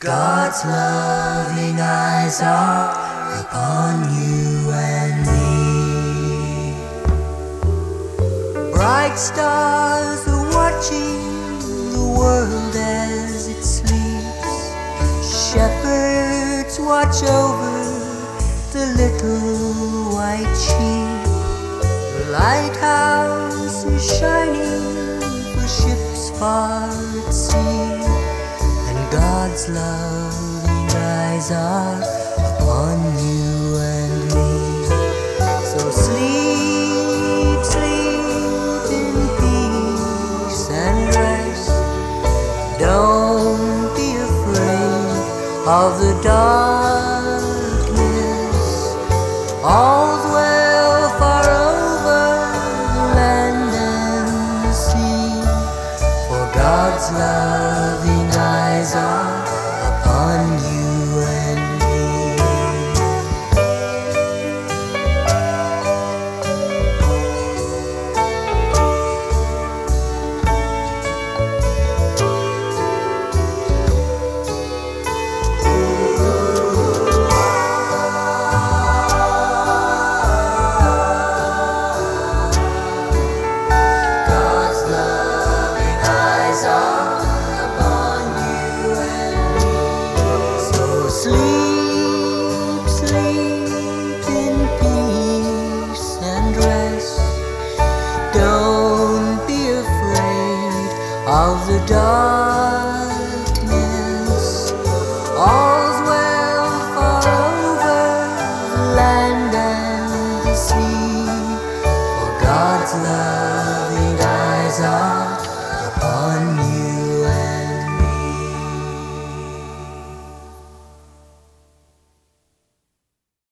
God's loving eyes are upon you and me. Bright stars are watching the world as it sleeps. Shepherds watch over the little white sheep. The lighthouse is shining for ships far at sea, and God's loving eyes are upon you and me. So sleep, sleep in peace and rest. Don't be afraid of the dark